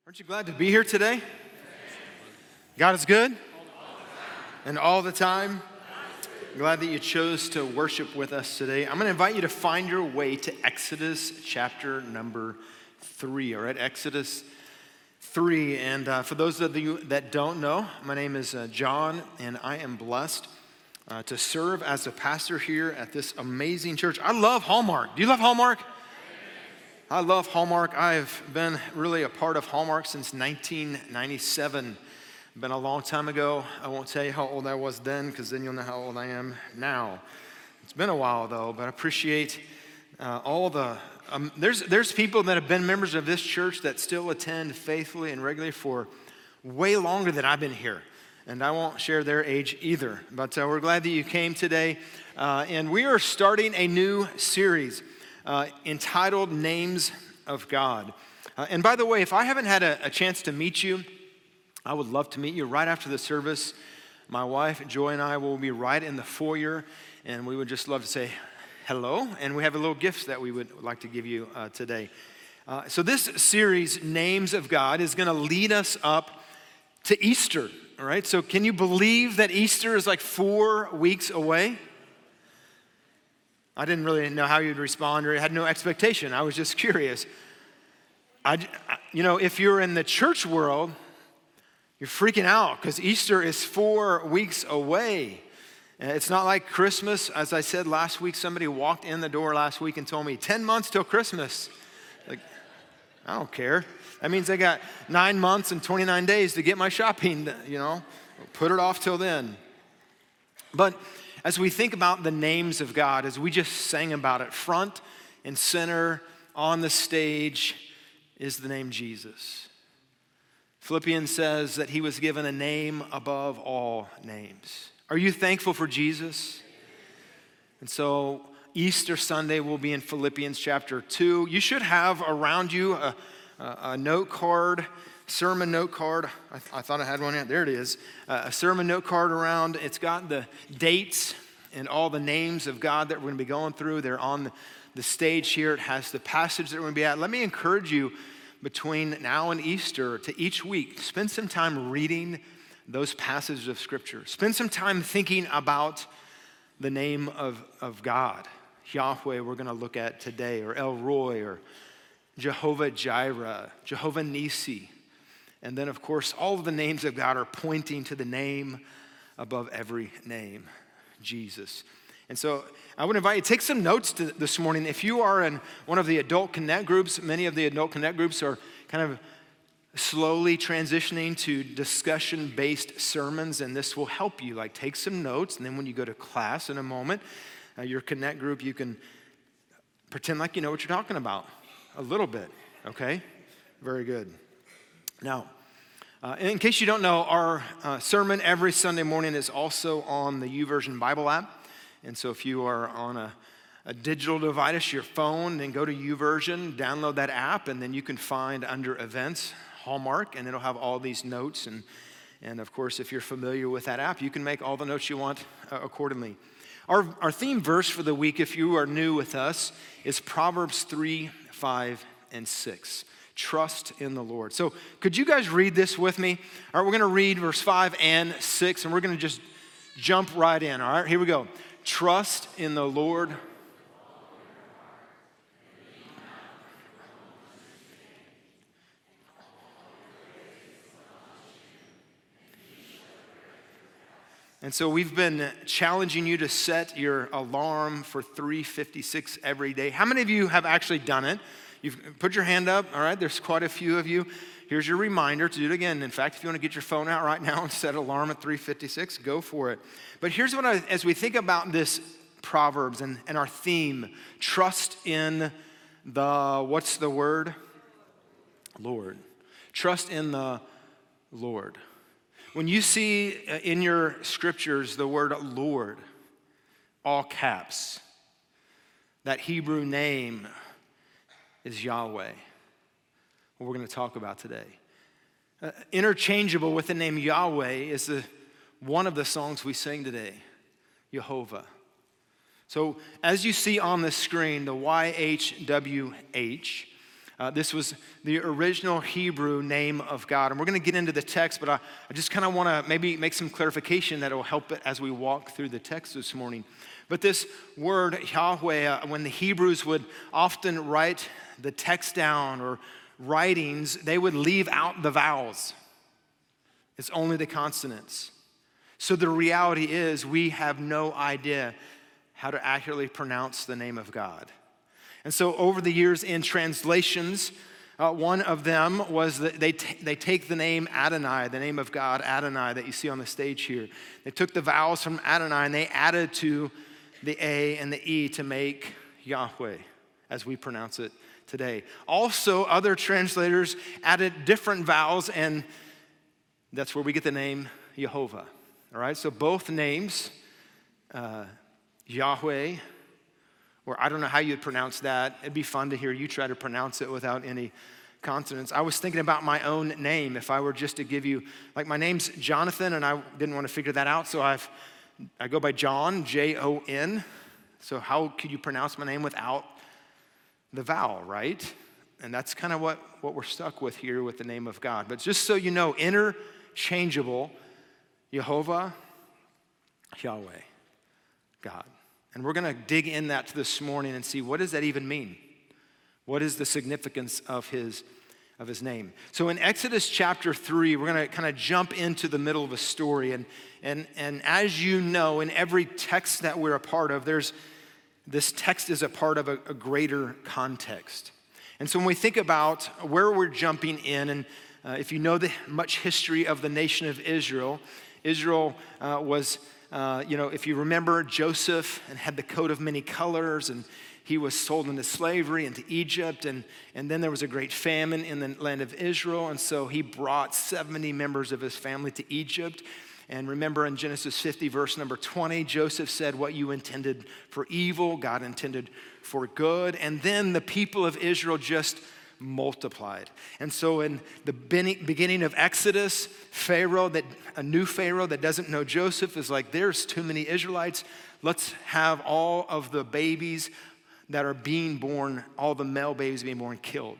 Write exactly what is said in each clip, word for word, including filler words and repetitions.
Aren't you glad to be here today? God is good? And all the time? Glad that you chose to worship with us today. I'm going to invite you to find your way to Exodus chapter number three, all right? Exodus three. And uh, for those of you that don't know, my name is uh, John, and I am blessed uh, to serve as a pastor here at this amazing church. I love Hallmark. Do you love Hallmark? I love Hallmark. I've been really a part of Hallmark since nineteen ninety-seven. Been a long time ago. I won't tell you how old I was then, because then you'll know how old I am now. It's been a while though, but I appreciate uh, all the. Um, there's there's people that have been members of this church that still attend faithfully and regularly for way longer than I've been here, and I won't share their age either. But uh, we're glad that you came today, uh, and we are starting a new series. Uh, entitled Names of God. Uh, and by the way, if I haven't had a, a chance to meet you, I would love to meet you right after the service. My wife, Joy, and I will be right in the foyer, and we would just love to say hello. And we have a little gift that we would like to give you uh, today. Uh, so this series, Names of God, is going to lead us up to Easter, all right? So can you believe that Easter is like four weeks away? I didn't really know how you'd respond or had no expectation. I was just curious. I, you know, if you're in the church world, you're freaking out because Easter is four weeks away. And it's not like Christmas. As I said last week, somebody walked in the door last week and told me, ten months till Christmas. Like, I don't care. That means I got nine months and twenty-nine days to get my shopping, you know. Put it off till then. But as we think about the names of God, as we just sang about it, front and center on the stage is the name Jesus. Philippians says that he was given a name above all names. Are you thankful for Jesus? And so Easter Sunday will be in Philippians chapter two. You should have around you a, a, a note card, sermon note card. I, th- I thought I had one yet. There it is. Uh, a sermon note card around. It's got the dates and all the names of God that we're going to be going through. They're on the, the stage here. It has the passage that we're going to be at. Let me encourage you between now and Easter to each week, spend some time reading those passages of Scripture. Spend some time thinking about the name of, of God. Yahweh we're going to look at today, or El Roi, or Jehovah Jireh, Jehovah Nisi. And then, of course, all of the names of God are pointing to the name above every name, Jesus. And so I would invite you to take some notes to this morning. If you are in one of the Adult Connect groups, many of the Adult Connect groups are kind of slowly transitioning to discussion-based sermons, and this will help you. Like, take some notes, and then when you go to class in a moment, uh, your Connect group, you can pretend like you know what you're talking about a little bit, okay? Very good. Now, uh, in case you don't know, our uh, sermon every Sunday morning is also on the YouVersion Bible app. And so if you are on a, a digital device, your phone, then go to YouVersion, download that app, and then you can find under events, Hallmark, and it'll have all these notes. And, and of course, if you're familiar with that app, you can make all the notes you want uh, accordingly. Our, our theme verse for the week, if you are new with us, is Proverbs three, five, and six. Trust in the Lord. So could you guys read this with me? All right, we're going to read verse five and six, and we're going to just jump right in. All right, here we go. Trust in the Lord. And so we've been challenging you to set your alarm for three fifty-six every day. How many of you have actually done it? You've put your hand up, all right? There's quite a few of you. Here's your reminder to do it again. In fact, if you want to get your phone out right now and set an alarm at three fifty-six, go for it. But here's what I, as we think about this Proverbs and, and our theme, trust in the, what's the word? Lord. Trust in the Lord. When you see in your scriptures the word Lord, all caps, that Hebrew name is Yahweh, what we're going to talk about today. Uh, interchangeable with the name Yahweh is the, one of the songs we sing today, Jehovah. So as you see on the screen, the Y H W H, Uh, this was the original Hebrew name of God. And we're going to get into the text, but I, I just kind of want to maybe make some clarification that will help it as we walk through the text this morning. But this word, Yahweh, uh, when the Hebrews would often write the text down or writings, they would leave out the vowels. It's only the consonants. So the reality is we have no idea how to accurately pronounce the name of God. And so over the years in translations, uh, one of them was that they, t- they take the name Adonai, the name of God, Adonai, that you see on the stage here. They took the vowels from Adonai and they added to the A and the E to make Yahweh, as we pronounce it today. Also, other translators added different vowels, and that's where we get the name Jehovah. All right, so both names, uh, Yahweh, or I don't know how you'd pronounce that. It'd be fun to hear you try to pronounce it without any consonants. I was thinking about my own name. If I were just to give you, like my name's Jonathan, and I didn't want to figure that out, so I've I go by John, J O N. So how could you pronounce my name without the vowel, right? And that's kind of what, what we're stuck with here with the name of God. But just so you know, interchangeable, Jehovah, Yahweh, God. And we're going to dig in that this morning and see, what does that even mean? What is the significance of his, of his name? So in Exodus chapter three, we're going to kind of jump into the middle of a story. And, and, and as you know, in every text that we're a part of, there's this text is a part of a, a greater context. And so when we think about where we're jumping in, and uh, if you know the much history of the nation of Israel, Israel uh, was Uh, you know, if you remember Joseph and had the coat of many colors, and he was sold into slavery into Egypt, and, and then there was a great famine in the land of Israel, and so he brought seventy members of his family to Egypt. And remember in Genesis fifty, verse number twenty, Joseph said, what you intended for evil, God intended for good. And then the people of Israel just multiplied. And so in the beginning of Exodus, Pharaoh, that a new Pharaoh that doesn't know Joseph is like, there's too many Israelites. Let's have all of the babies that are being born, all the male babies being born, killed.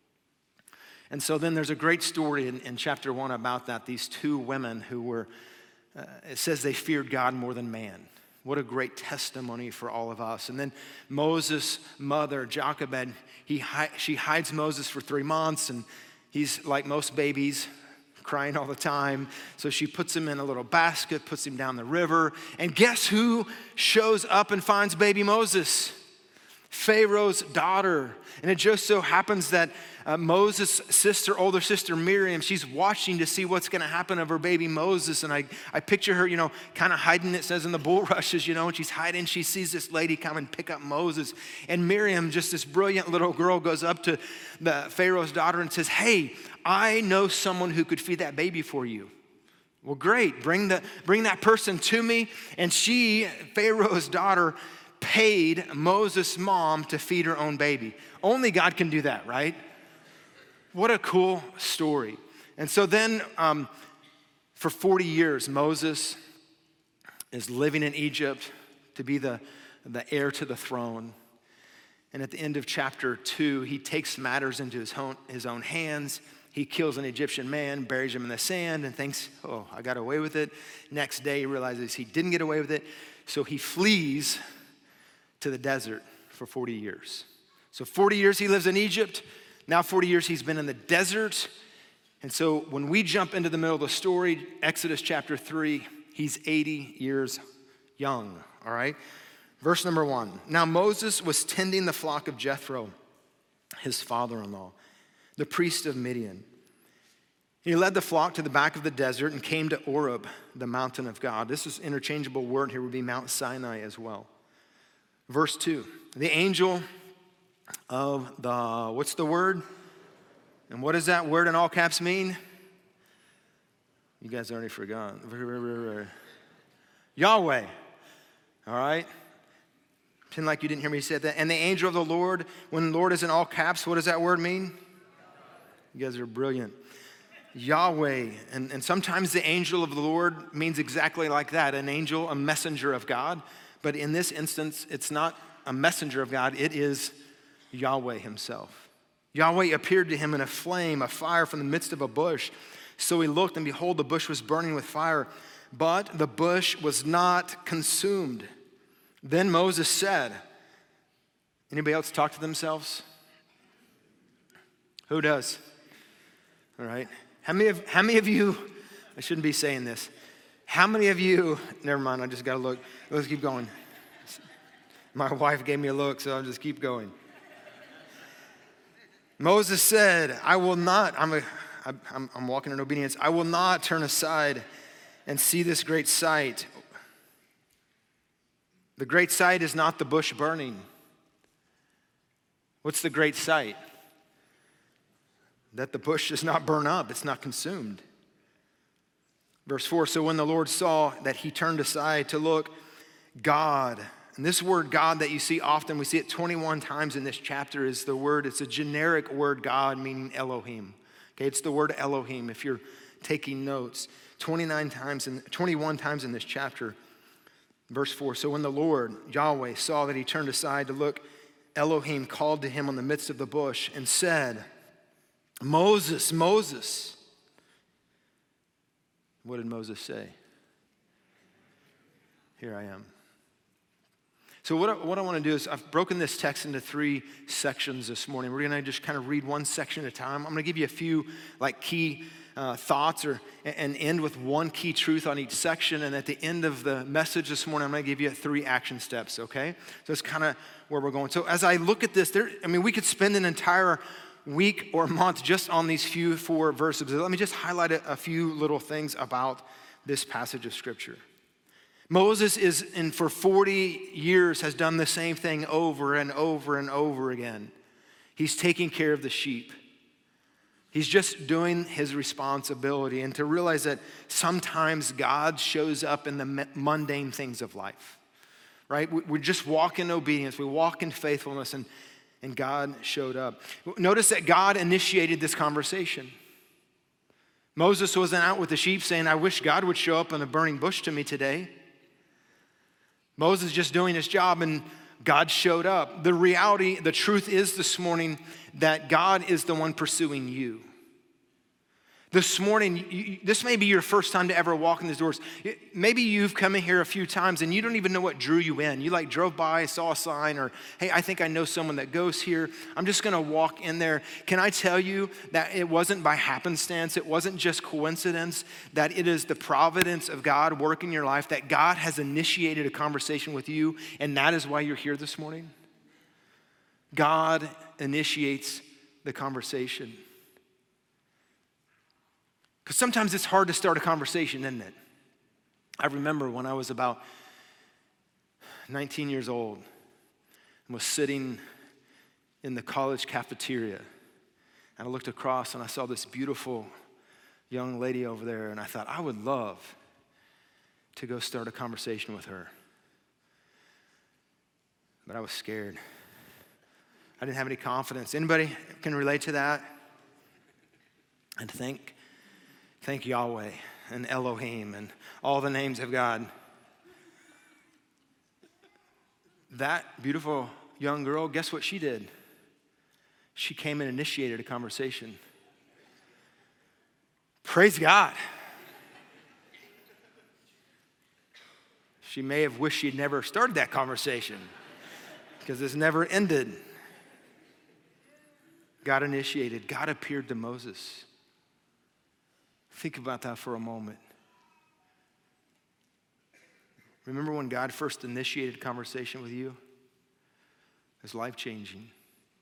And so then there's a great story in, in chapter one about that. These two women who were, uh, it says they feared God more than man. What a great testimony for all of us. And then Moses' mother, Jochebed, he, she hides Moses for three months, and he's like most babies, crying all the time. So she puts him in a little basket, puts him down the river, and guess who shows up and finds baby Moses? Pharaoh's daughter. And it just so happens that uh, Moses' sister, older sister Miriam, she's watching to see what's going to happen of her baby Moses. And I, I picture her, you know, kind of hiding, it says in the bulrushes, you know, and she's hiding. She sees this lady come and pick up Moses. And Miriam, just this brilliant little girl, goes up to the Pharaoh's daughter and says, hey, I know someone who could feed that baby for you. Well, great. Bring, the, bring that person to me. And she, Pharaoh's daughter, paid Moses' mom to feed her own baby. Only God can do that, right? What a cool story. And so then um, for forty years, Moses is living in Egypt to be the, the heir to the throne. And at the end of chapter two, he takes matters into his own, his own hands. He kills an Egyptian man, buries him in the sand, and thinks, oh, I got away with it. Next day, he realizes he didn't get away with it. So he flees to the desert for forty years. So forty years he lives in Egypt. Now forty years he's been in the desert. And so when we jump into the middle of the story, Exodus chapter three, he's eighty years young, all right? Verse number one. Now Moses was tending the flock of Jethro, his father-in-law, the priest of Midian. He led the flock to the back of the desert and came to Oreb, the mountain of God. This is interchangeable word here, would be Mount Sinai as well. Verse two, the angel of the, what's the word? And what does that word in all caps mean? You guys already forgot. Yahweh, all right? Pretend like you didn't hear me say that. And the angel of the Lord, when Lord is in all caps, what does that word mean? You guys are brilliant. Yahweh, and, and sometimes the angel of the Lord means exactly like that, an angel, a messenger of God. But in this instance, it's not a messenger of God, it is Yahweh himself. Yahweh appeared to him in a flame, a fire from the midst of a bush. So he looked, and behold, the bush was burning with fire, but the bush was not consumed. Then Moses said, anybody else talk to themselves? Who does? All right. How many of, how many of you, I shouldn't be saying this. How many of you, never mind, I just got to look. Let's keep going. My wife gave me a look, so I'll just keep going. Moses said, I will not, I'm, a, I'm, I'm walking in obedience, I will not turn aside and see this great sight. The great sight is not the bush burning. What's the great sight? That the bush does not burn up, it's not consumed. Verse four, so when the Lord saw that he turned aside to look, God, and this word God that you see often, we see it twenty-one times in this chapter, is the word, it's a generic word God meaning Elohim. Okay, it's the word Elohim if you're taking notes. twenty-nine times in, twenty-one times in this chapter. Verse four, so when the Lord, Yahweh, saw that he turned aside to look, Elohim called to him on the midst of the bush and said, Moses, Moses. What did Moses say? Here I am. So what I, what I want to do is I've broken this text into three sections this morning. We're going to just kind of read one section at a time. I'm going to give you a few like key uh, thoughts or and end with one key truth on each section. And at the end of the message this morning, I'm going to give you three action steps, okay? So it's kind of where we're going. So as I look at this, there, I mean, we could spend an entire week or month just on these few four verses. But let me just highlight a, a few little things about this passage of Scripture. Moses is, and for forty years, has done the same thing over and over and over again. He's taking care of the sheep. He's just doing his responsibility. And to realize that sometimes God shows up in the mundane things of life, right? We, we just walk in obedience. We walk in faithfulness, and, and God showed up. Notice that God initiated this conversation. Moses wasn't out with the sheep saying, I wish God would show up in a burning bush to me today. Moses just doing his job, and God showed up. The reality, the truth is this morning that God is the one pursuing you. This morning, you, this may be your first time to ever walk in these doors. Maybe you've come in here a few times and you don't even know what drew you in. You like drove by, saw a sign, or hey, I think I know someone that goes here. I'm just gonna walk in there. Can I tell you that it wasn't by happenstance, it wasn't just coincidence, that it is the providence of God working in your life, that God has initiated a conversation with you, and that is why you're here this morning? God initiates the conversation. Because sometimes it's hard to start a conversation, isn't it? I remember when I was about nineteen years old and was sitting in the college cafeteria, and I looked across and I saw this beautiful young lady over there, and I thought, I would love to go start a conversation with her. But I was scared. I didn't have any confidence. Anybody can relate to that? And think Thank Yahweh and Elohim and all the names of God. That beautiful young girl, guess what she did? She came and initiated a conversation. Praise God. She may have wished she'd never started that conversation because it's never ended. God initiated. God appeared to Moses. Think about that for a moment. Remember when God first initiated a conversation with you? It was life-changing.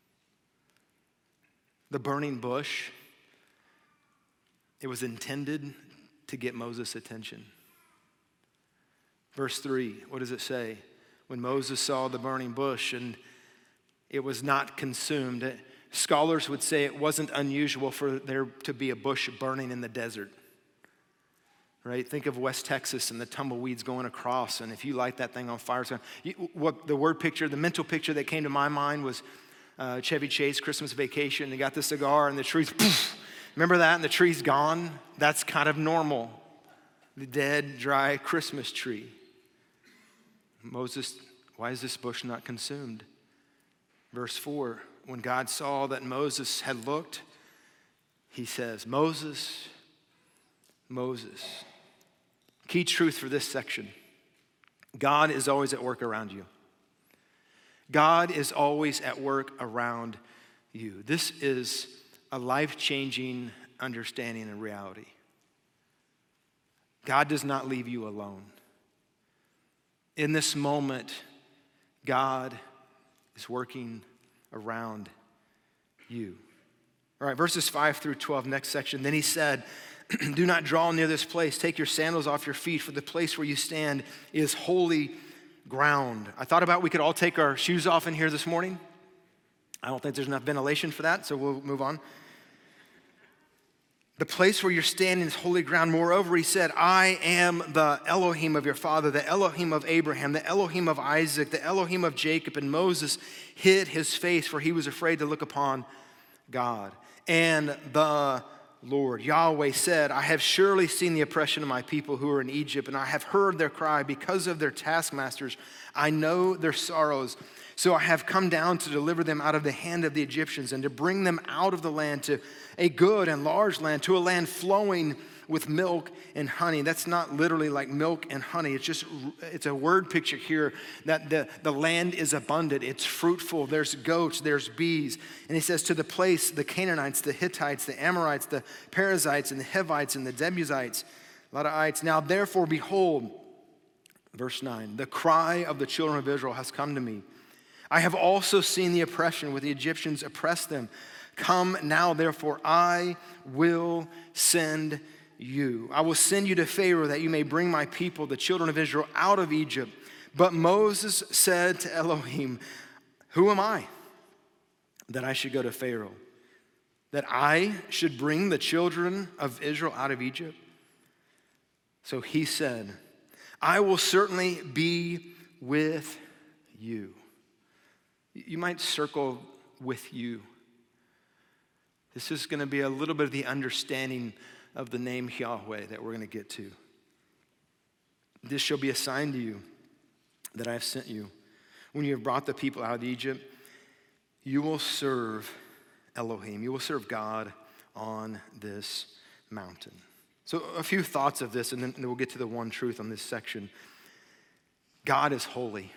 The burning bush, it was intended to get Moses' attention. Verse three, what does it say? When Moses saw the burning bush and it was not consumed, scholars would say it wasn't unusual for there to be a bush burning in the desert, right? Think of West Texas and the tumbleweeds going across, and if you light that thing on fire, so you, what the word picture, the mental picture that came to my mind was uh, Chevy Chase, Christmas Vacation. They got the cigar and the trees, poof, remember that? And the tree's gone. That's kind of normal. The dead, dry Christmas tree. Moses, why is this bush not consumed? Verse four, when God saw that Moses had looked, he says, Moses, Moses. Key truth for this section. God is always at work around you. God is always at work around you. This is a life-changing understanding and reality. God does not leave you alone. In this moment, God is working around you. All right, verses five through twelve, next section. Then he said, do not draw near this place. Take your sandals off your feet, for the place where you stand is holy ground. I thought about we could all take our shoes off in here this morning. I don't think there's enough ventilation for that, so we'll move on. The place where you're standing is holy ground. Moreover, he said, I am the Elohim of your father, the Elohim of Abraham, the Elohim of Isaac, the Elohim of Jacob. And Moses hid his face, for he was afraid to look upon God. And the Lord, Yahweh, said, I have surely seen the oppression of my people who are in Egypt, and I have heard their cry because of their taskmasters. I know their sorrows. So I have come down to deliver them out of the hand of the Egyptians and to bring them out of the land to a good and large land, to a land flowing with milk and honey. That's not literally like milk and honey. It's just, it's a word picture here that the, the land is abundant. It's fruitful. There's goats, there's bees. And he says to the place, the Canaanites, the Hittites, the Amorites, the Perizzites, and the Hivites, and the Jebusites, a lot of ites. Now therefore, behold, verse nine, the cry of the children of Israel has come to me. I have also seen the oppression with the Egyptians oppress them. Come now, therefore, I will send you. I will send you to Pharaoh that you may bring my people, the children of Israel, out of Egypt. But Moses said to Elohim, who am I that I should go to Pharaoh? That I should bring the children of Israel out of Egypt? So he said, I will certainly be with you. You might circle with you. This is going to be a little bit of the understanding of the name Yahweh that we're going to get to. This shall be a sign to you that I have sent you. When you have brought the people out of Egypt, you will serve Elohim. You will serve God on this mountain. So a few thoughts of this, and then we'll get to the one truth on this section. God is holy.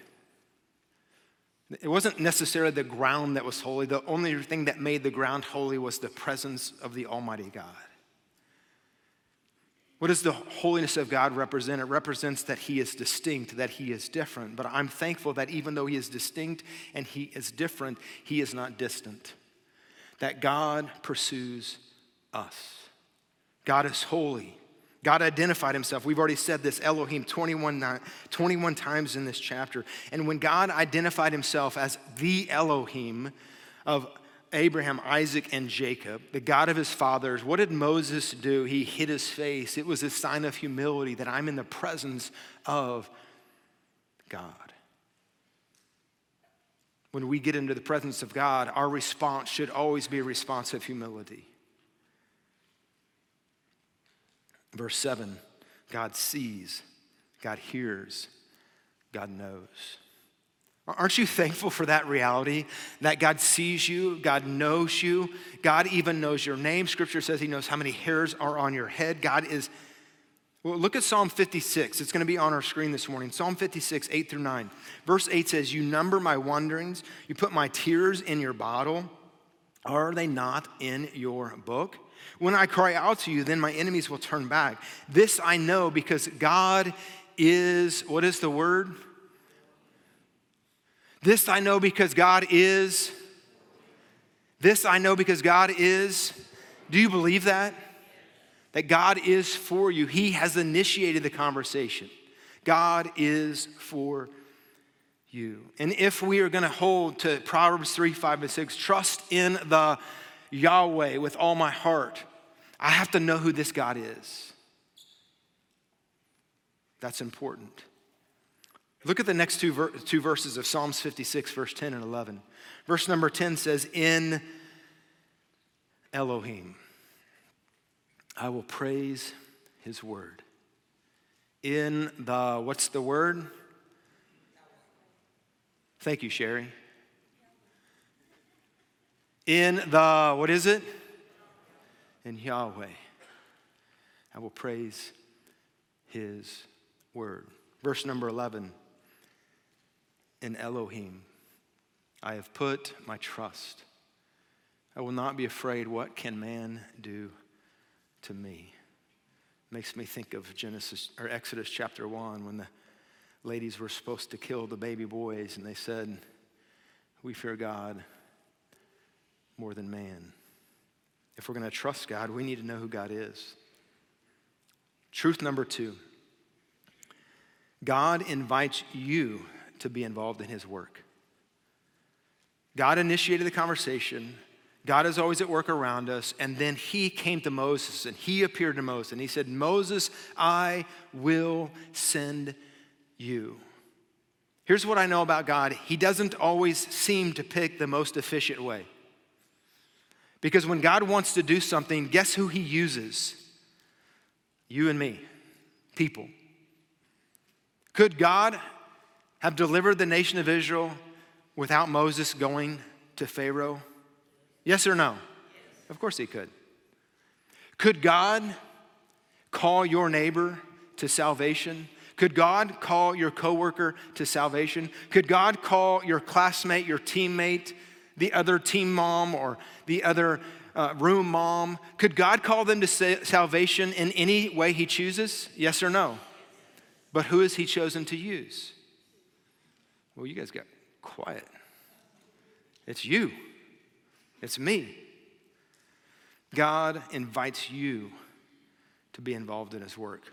It wasn't necessarily the ground that was holy. The only thing that made the ground holy was the presence of the Almighty God. What does the holiness of God represent? It represents that he is distinct, that he is different. But I'm thankful that even though he is distinct and he is different, he is not distant. That God pursues us. God is holy. God identified himself. We've already said this, Elohim, twenty-one, twenty-one times in this chapter. And when God identified himself as the Elohim of Abraham, Isaac, and Jacob, the God of his fathers, what did Moses do? He hid his face. It was a sign of humility that I'm in the presence of God. When we get into the presence of God, our response should always be a response of humility. Verse seven, God sees, God hears, God knows. Aren't you thankful for that reality? That God sees you, God knows you, God even knows your name. Scripture says he knows how many hairs are on your head. God is, well, look at Psalm fifty-six. It's going to be on our screen this morning. Psalm fifty-six, eight through nine. Verse eight says, you number my wanderings, you put my tears in your bottle. Are they not in your book? When I cry out to you, then my enemies will turn back. This I know because God is, what is the word? This I know because God is. This I know because God is. Do you believe that? That God is for you. He has initiated the conversation. God is for you. And if we are going to hold to Proverbs three, five, and six, trust in the Yahweh with all my heart, I have to know who this God is. That's important. Look at the next two, ver- two verses of Psalms fifty-six, verse ten and eleven. Verse number ten says, in Elohim, I will praise his word. In the, what's the word? Thank you, Sherry. In the, what is it? In Yahweh. I will praise his word. Verse number eleven. In Elohim, I have put my trust. I will not be afraid. What can man do to me? Makes me think of Genesis or Exodus chapter one when the ladies were supposed to kill the baby boys and they said, we fear God more than man. If we're going to trust God, we need to know who God is. Truth number two, God invites you to be involved in his work. God initiated the conversation. God is always at work around us. And then he came to Moses and he appeared to Moses and he said, Moses, I will send you. Here's what I know about God. He doesn't always seem to pick the most efficient way. Because when God wants to do something, guess who he uses? You and me, people. Could God have delivered the nation of Israel without Moses going to Pharaoh? Yes or no? Yes. Of course he could. Could God call your neighbor to salvation? Could God call your coworker to salvation? Could God call your classmate, your teammate, the other team mom or the other uh, room mom? Could God call them to sa- salvation in any way he chooses? Yes or no? But who has he chosen to use? Well, you guys got quiet. It's you. It's me. God invites you to be involved in his work.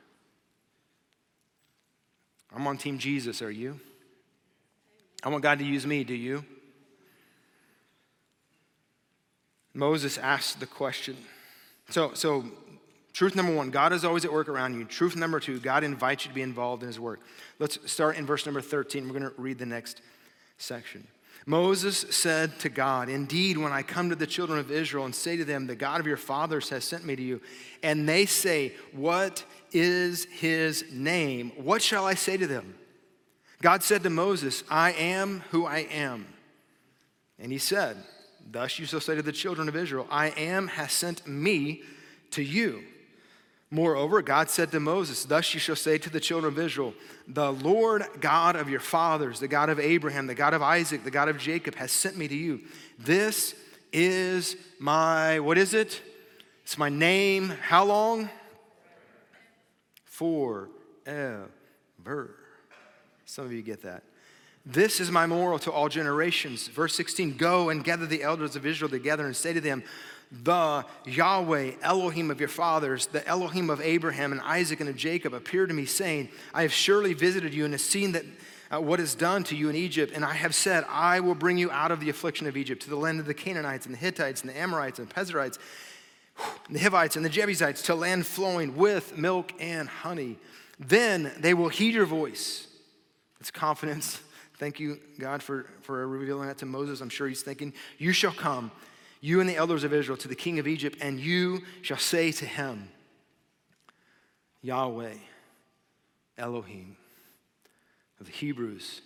I'm on Team Jesus, are you? I want God to use me, do you? Moses asked the question. So, so truth number one, God is always at work around you. Truth number two, God invites you to be involved in his work. Let's start in verse number thirteen. We're going to read the next section. Moses said to God, indeed, when I come to the children of Israel and say to them, the God of your fathers has sent me to you, and they say, what is his name? What shall I say to them? God said to Moses, I am who I am. And he said, thus you shall say to the children of Israel, I am has sent me to you. Moreover, God said to Moses, thus you shall say to the children of Israel, the Lord God of your fathers, the God of Abraham, the God of Isaac, the God of Jacob has sent me to you. This is my, what is it? It's my name. How long? Forever. Some of you get that. This is my memorial to all generations. Verse sixteen, go and gather the elders of Israel together and say to them, the Yahweh, Elohim of your fathers, the Elohim of Abraham and Isaac and of Jacob appeared to me saying, I have surely visited you and have seen that uh, what is done to you in Egypt. And I have said, I will bring you out of the affliction of Egypt to the land of the Canaanites and the Hittites and the Amorites and the Perizzites, and the Hivites and the Jebusites, to land flowing with milk and honey. Then they will heed your voice. It's confidence. Thank you, God, for, for revealing that to Moses. I'm sure he's thinking, you shall come, you and the elders of Israel, to the king of Egypt, and you shall say to him, Yahweh, Elohim of the Hebrews,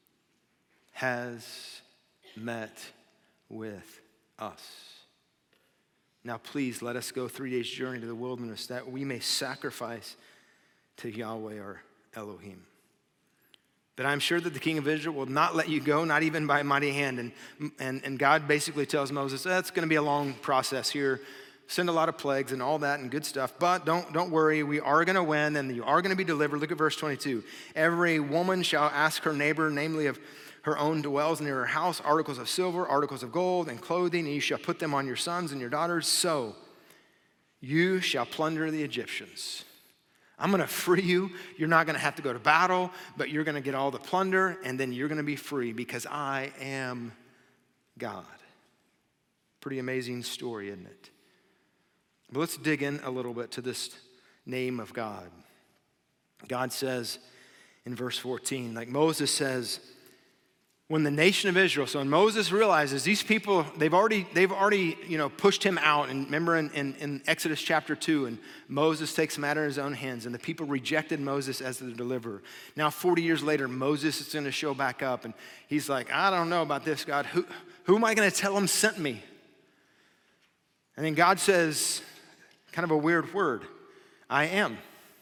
has met with us. Now please let us go three days' journey to the wilderness that we may sacrifice to Yahweh our Elohim. But I'm sure that the king of Israel will not let you go, not even by a mighty hand. And, and, and God basically tells Moses, that's going to be a long process here. Send a lot of plagues and all that and good stuff. But don't, don't worry, we are going to win and you are going to be delivered. Look at verse twenty-two. Every woman shall ask her neighbor, namely of her own dwells near her house, articles of silver, articles of gold, and clothing, and you shall put them on your sons and your daughters. So you shall plunder the Egyptians. I'm going to free you. You're not going to have to go to battle, but you're going to get all the plunder, and then you're going to be free because I am God. Pretty amazing story, isn't it? But let's dig in a little bit to this name of God. God says in verse fourteen, like Moses says, when the nation of Israel, so when Moses realizes these people, they've already, they've already, you know, pushed him out. And remember in, in, in Exodus chapter two, and Moses takes the matter in his own hands, and the people rejected Moses as the deliverer. Now, forty years later, Moses is going to show back up, and he's like, I don't know about this, God. Who, who am I going to tell him sent me? And then God says, kind of a weird word, I am.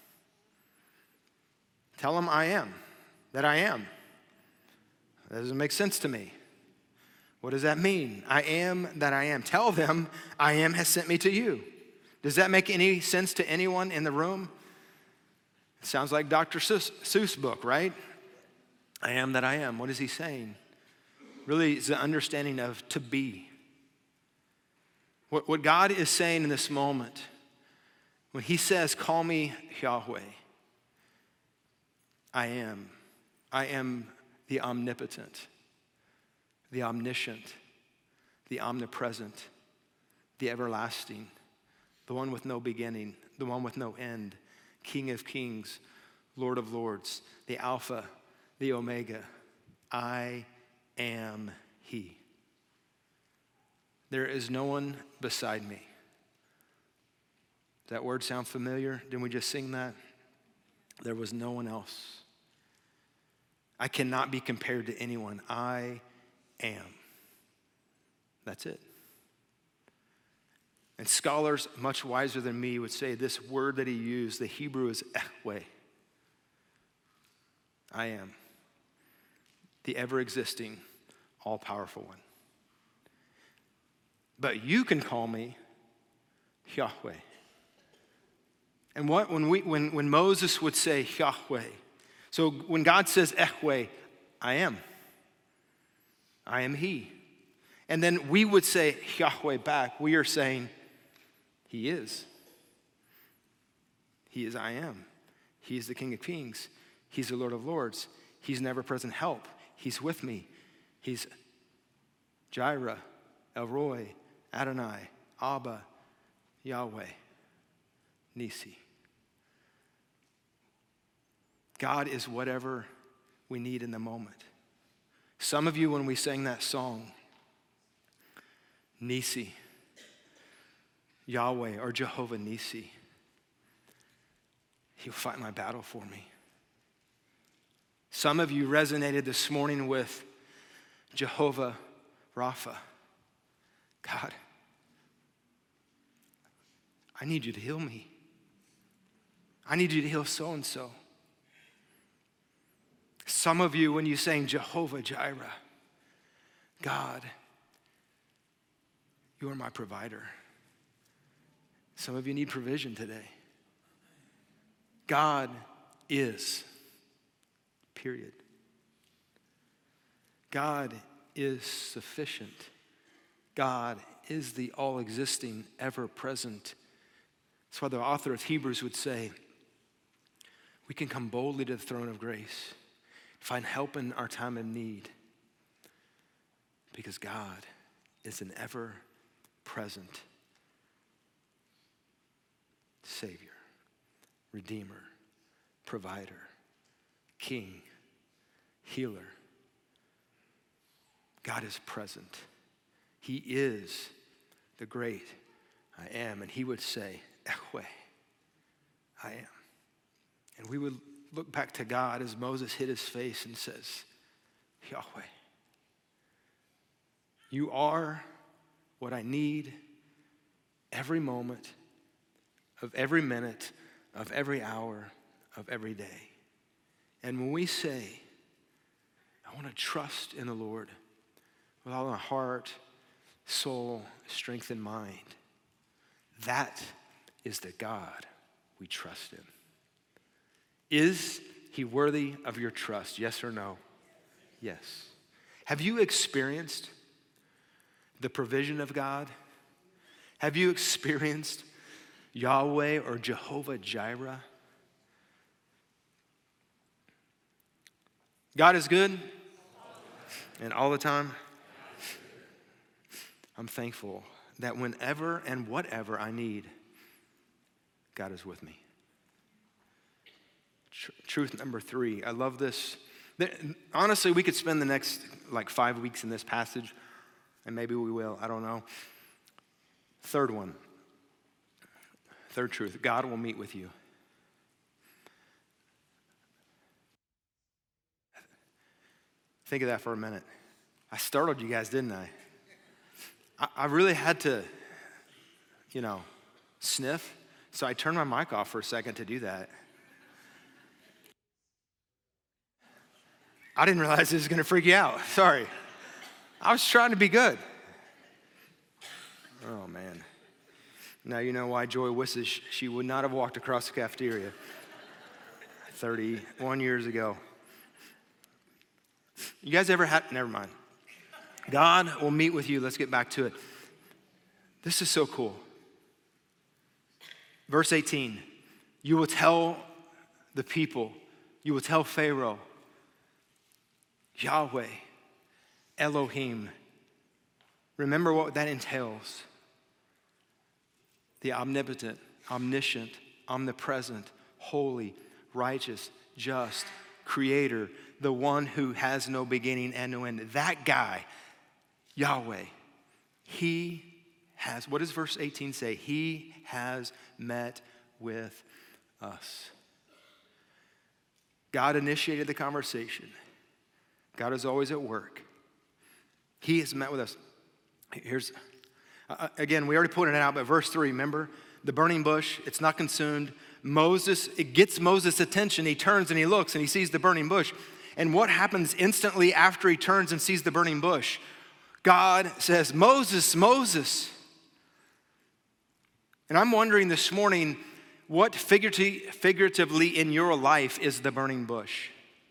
Tell him I am, that I am. That doesn't make sense to me. What does that mean? I am that I am. Tell them I am has sent me to you. Does that make any sense to anyone in the room? It sounds like Doctor Seuss, Seuss book, right? I am that I am. What is he saying? Really, it's the understanding of to be. What, what God is saying in this moment, when he says, call me Yahweh, I am. I am the omnipotent, the omniscient, the omnipresent, the everlasting, the one with no beginning, the one with no end, King of kings, Lord of lords, the Alpha, the Omega. I am he. There is no one beside me. Does that word sound familiar? Didn't we just sing that? There was no one else. I cannot be compared to anyone. I am. That's it. And scholars much wiser than me would say this word that he used, the Hebrew is Yahweh. I am. The ever-existing, all-powerful one. But you can call me Yahweh. And what when we when when Moses would say Yahweh, so when God says Yahweh, I am. I am he. And then we would say Yahweh back. We are saying he is. He is I am. He is the King of kings. He's the Lord of lords. He's never present help. He's with me. He's Jireh, El Roi, Adonai, Abba, Yahweh, Nisi. God is whatever we need in the moment. Some of you, when we sang that song, Nisi, Yahweh, or Jehovah Nisi, he'll fight my battle for me. Some of you resonated this morning with Jehovah Rapha. God, I need you to heal me. I need you to heal so-and-so. Some of you, when you sang Jehovah Jireh, God, you are my provider. Some of you need provision today. God is, period. God is sufficient. God is the all-existing, ever-present. That's why the author of Hebrews would say, we can come boldly to the throne of grace, find help in our time of need, because God is an ever-present Savior, Redeemer, Provider, King, Healer. God is present. He is the great I am. And he would say, Yahweh, I am. And we would look back to God as Moses hid his face and says, Yahweh, you are what I need every moment of every minute of every hour of every day. And when we say, I want to trust in the Lord with all my heart, soul, strength, and mind, that is the God we trust in. Is he worthy of your trust? Yes or no? Yes. Have you experienced the provision of God? Have you experienced Yahweh or Jehovah Jireh? God is good, and all the time. I'm thankful that whenever and whatever I need, God is with me. Tr- truth number three, I love this. Honestly, we could spend the next like five weeks in this passage, and maybe we will, I don't know. Third one, third truth, God will meet with you. Think of that for a minute. I startled you guys, didn't I? I, I really had to you know, sniff. So I turned my mic off for a second to do that. I didn't realize this was going to freak you out. Sorry. I was trying to be good. Oh, man. Now you know why Joy wishes she would not have walked across the cafeteria thirty-one years ago. You guys ever had, never mind. God will meet with you. Let's get back to it. This is so cool. Verse eighteen, you will tell the people, you will tell Pharaoh, Yahweh, Elohim. Remember what that entails. The omnipotent, omniscient, omnipresent, holy, righteous, just, creator, the one who has no beginning and no end. That guy, Yahweh, he has, what does verse eighteen say? He has met with us. God initiated the conversation. God is always at work. He has met with us. Here's, uh, again, we already pointed it out, but verse three, remember? The burning bush, it's not consumed. Moses, it gets Moses' attention. He turns and he looks and he sees the burning bush. And what happens instantly after he turns and sees the burning bush? God says, Moses, Moses. And I'm wondering this morning, what figuratively in your life is the burning bush?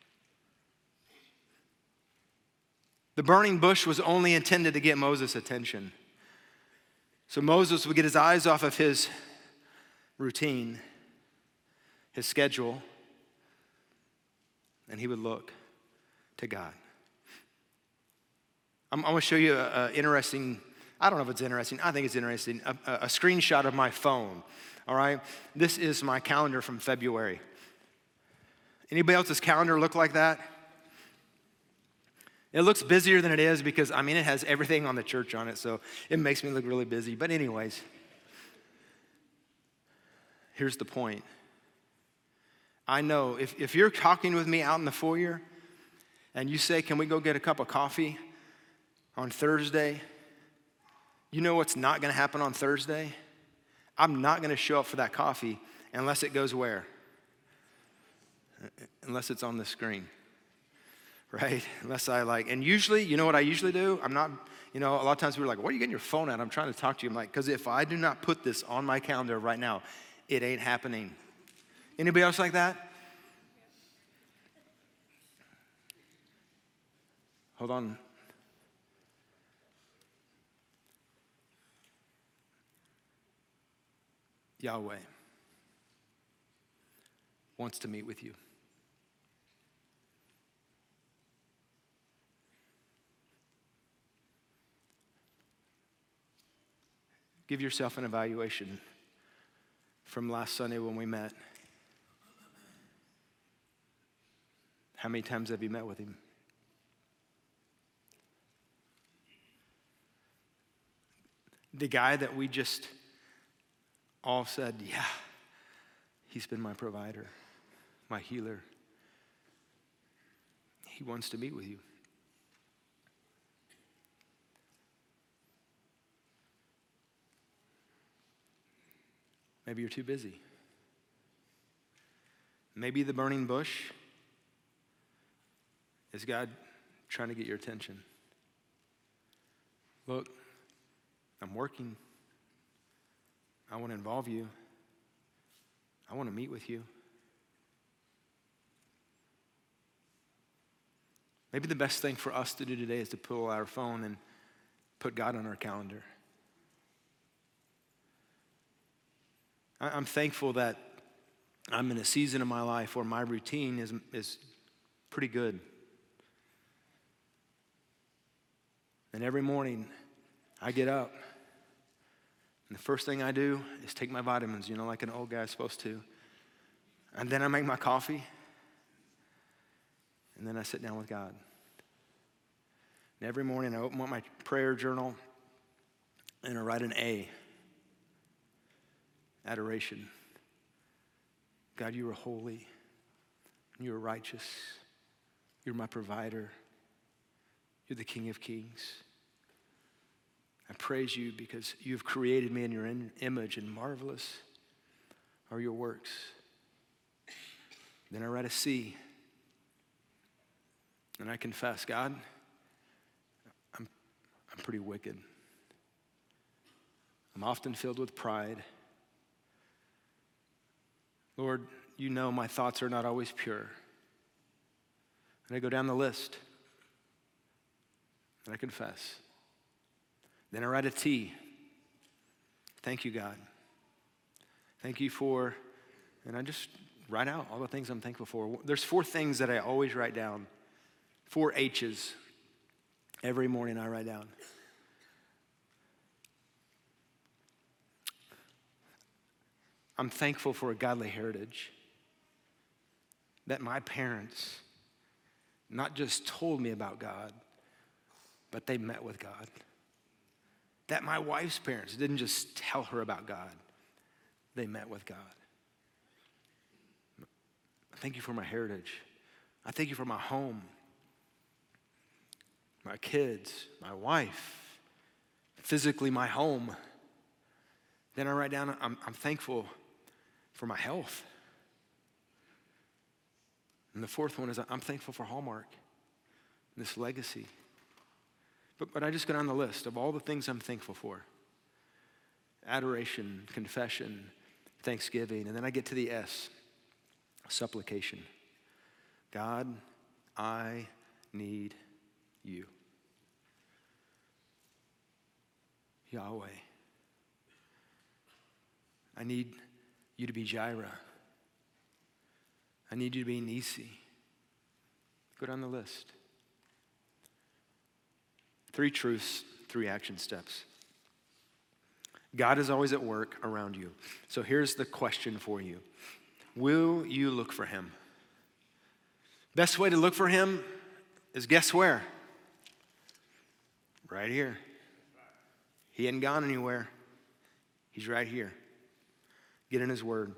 The burning bush was only intended to get Moses' attention. So Moses would get his eyes off of his routine, his schedule, and he would look to God. I'm, I'm going to show you an interesting, I don't know if it's interesting, I think it's interesting, a, a, a screenshot of my phone, all right? This is my calendar from February. Anybody else's calendar look like that? It looks busier than it is because, I mean, it has everything on the church on it, so it makes me look really busy. But anyways, here's the point. I know if, if you're talking with me out in the foyer and you say, can we go get a cup of coffee on Thursday? You know what's not going to happen on Thursday? I'm not going to show up for that coffee unless it goes where? Unless it's on the screen. Right? Unless I like, and usually, you know what I usually do? I'm not, you know, a lot of times people are like, what are you getting your phone at? I'm trying to talk to you. I'm like, because if I do not put this on my calendar right now, it ain't happening. Anybody else like that? Hold on. Yahweh wants to meet with you. Give yourself an evaluation from last Sunday when we met. How many times have you met with him? The guy that we just all said, yeah, he's been my provider, my healer. He wants to meet with you. Maybe you're too busy. Maybe the burning bush is God trying to get your attention. Look, I'm working. I want to involve you. I want to meet with you. Maybe the best thing for us to do today is to pull out our phone and put God on our calendar. I'm thankful that I'm in a season of my life where my routine is, is pretty good. And every morning I get up and the first thing I do is take my vitamins, you know, like an old guy's supposed to. And then I make my coffee and then I sit down with God. And every morning I open up my prayer journal and I write an A. Adoration. God, you are holy. You are righteous. You're my provider. You're the King of Kings. I praise you because you've created me in your in- image, and marvelous are your works. Then I write a C, and I confess, God, I'm, I'm pretty wicked. I'm often filled with pride. Lord, you know my thoughts are not always pure. And I go down the list, and I confess. Then I write a T. Thank you, God. Thank you for, and I just write out all the things I'm thankful for. There's four things that I always write down. Four H's. Every morning I write down. I'm thankful for a godly heritage. That my parents not just told me about God, but they met with God. That my wife's parents didn't just tell her about God, they met with God. I thank you for my heritage. I thank you for my home, my kids, my wife, physically my home. Then I write down, I'm, I'm thankful for my health. And the fourth one is I'm thankful for Hallmark, this legacy. But, but I just go down the list of all the things I'm thankful for. Adoration, confession, thanksgiving, and then I get to the S, supplication. God, I need you. Yahweh, I need you to be Jireh. I need you to be Nisi. Go down the list. Three truths, three action steps. God is always at work around you. So here's the question for you. Will you look for him? Best way to look for him is guess where? Right here. He hadn't gone anywhere. He's right here. Get in his word.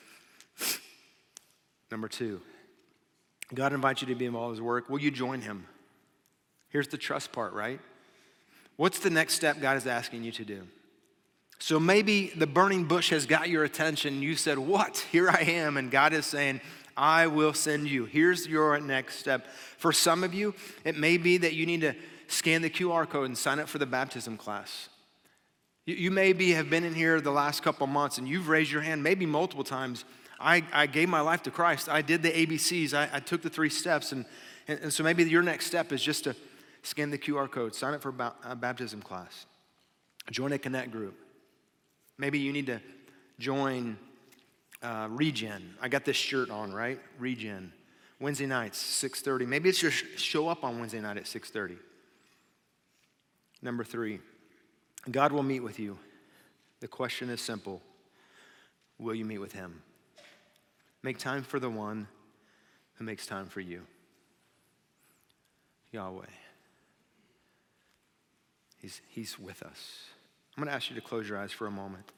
Number two, God invites you to be involved in his work. Will you join him? Here's the trust part, right? What's the next step God is asking you to do? So maybe the burning bush has got your attention. You said, what? Here I am. And God is saying, I will send you. Here's your next step. For some of you, it may be that you need to scan the Q R code and sign up for the baptism class. You, you maybe have been in here the last couple months and you've raised your hand maybe multiple times. I, I gave my life to Christ. I did the A B Cs. I, I took the three steps. And, and, and so maybe your next step is just to scan the Q R code, sign up for a, a baptism class, join a connect group. Maybe you need to join uh, Regen. I got this shirt on, right? Regen. Wednesday nights, six thirty. Maybe it's just show up on Wednesday night at six thirty. Number three, God will meet with you. The question is simple. Will you meet with him? Make time for the one who makes time for you. Yahweh. He's, he's with us. I'm going to ask you to close your eyes for a moment.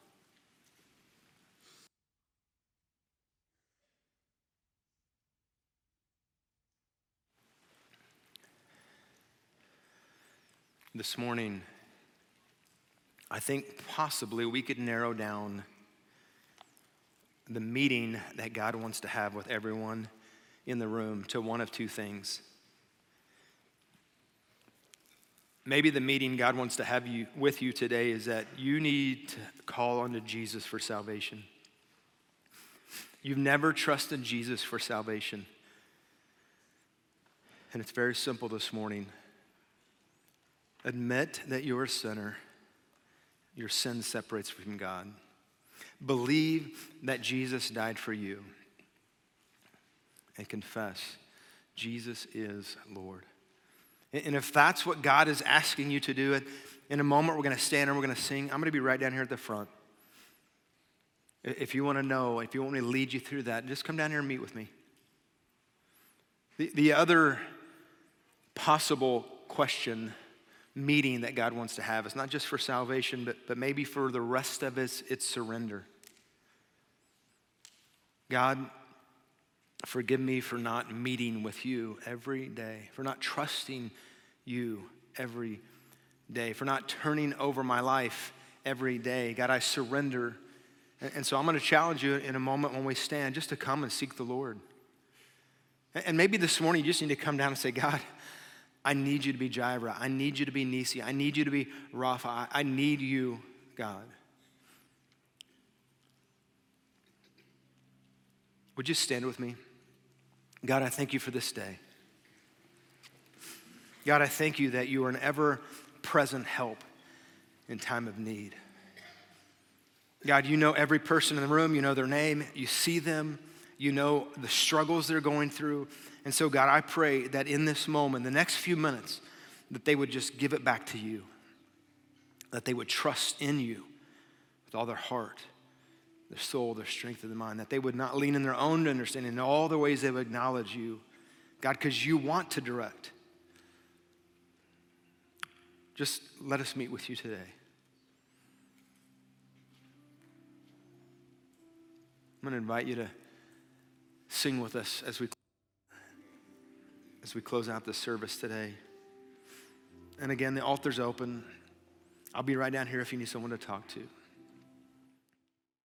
This morning, I think possibly we could narrow down the meeting that God wants to have with everyone in the room to one of two things. Maybe the meeting God wants to have you with you today is that you need to call onto Jesus for salvation. You've never trusted Jesus for salvation. And it's very simple this morning. Admit that you're a sinner. Your sin separates you from God. Believe that Jesus died for you. And confess, Jesus is Lord. And if that's what God is asking you to do, in a moment we're going to stand and we're going to sing. I'm going to be right down here at the front. If you want to know, if you want me to lead you through that, just come down here and meet with me. The, the other possible question, meeting that God wants to have is not just for salvation, but, but maybe for the rest of us, it's surrender. God, forgive me for not meeting with you every day, for not trusting you every day, for not turning over my life every day. God, I surrender. And, and so I'm going to challenge you in a moment when we stand just to come and seek the Lord. And, and maybe this morning you just need to come down and say, God, I need you to be Jireh. I need you to be Nisi. I need you to be Rapha. I, I need you, God. Would you stand with me? God, I thank you for this day. God, I thank you that you are an ever-present help in time of need. God, you know every person in the room. You know their name. You see them. You know the struggles they're going through. And so, God, I pray that in this moment, the next few minutes, that they would just give it back to you, that they would trust in you with all their heart, their soul, their strength of the mind, that they would not lean in their own understanding. In all the ways they would acknowledge you, God, because you want to direct. Just let us meet with you today. I'm going to invite you to sing with us as we as we close out this service today. And again, the altar's open. I'll be right down here if you need someone to talk to.